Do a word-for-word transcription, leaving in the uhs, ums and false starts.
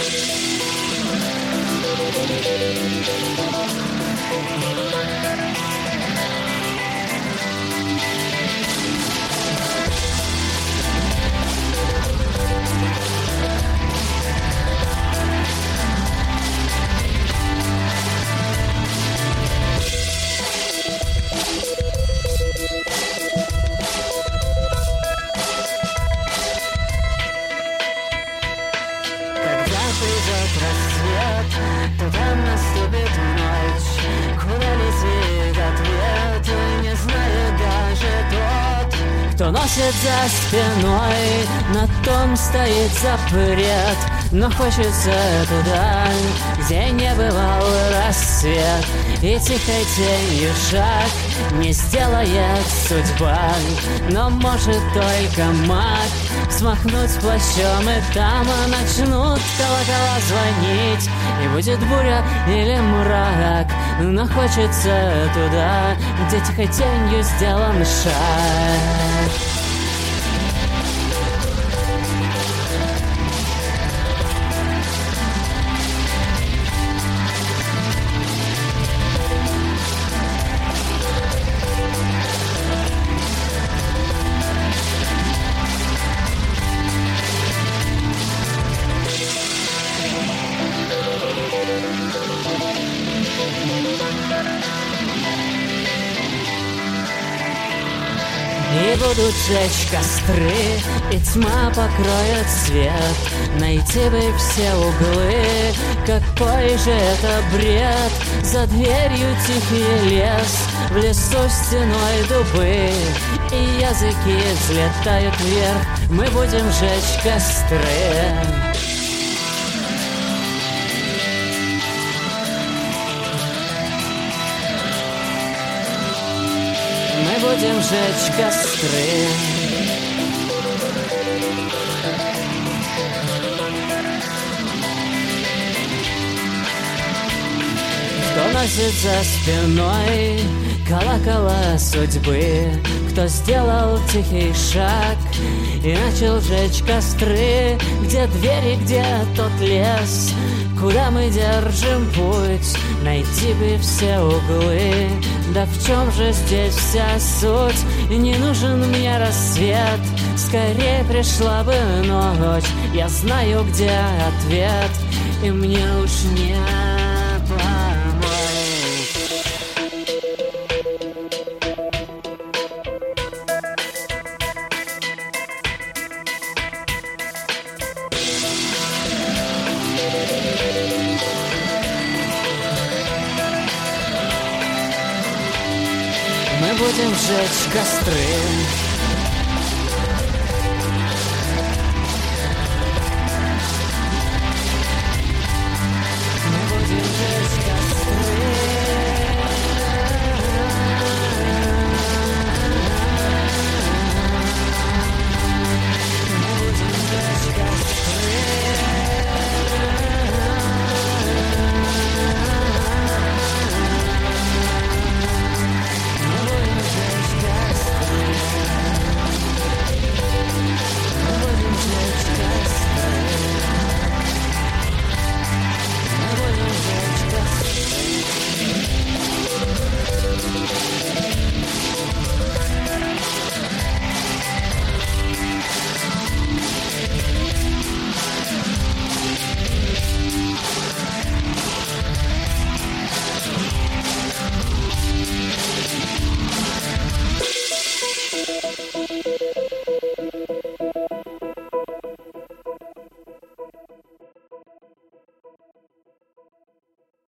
Придет рассвет, то там наступит ночь. Куда летит ответ, не знает даже тот, кто носит за спиной. На том стоит запрет, но хочется туда, где не бывал рассвет. И тихой тенью шаг не сделает судьба, но может только маг взмахнуть плащом, и там начнут колокола звонить. И будет буря или мрак, но хочется туда, где тихой тенью сделан шаг. И будут жечь костры, и тьма покроет свет. Найти бы все углы, какой же это бред. За дверью тихий лес, в лесу стеной дубы, и языки взлетают вверх. Мы будем жечь костры. Мы будем жечь костры. Кто носит за спиной колокола судьбы, кто сделал тихий шаг и начал жечь костры. Где двери, где тот лес, куда мы держим путь? Найти бы все углы. Да в чем же здесь вся суть? Не нужен мне рассвет, скорее пришла бы ночь. Я знаю, где ответ, и мне уж не помочь. Мы будем жечь костры.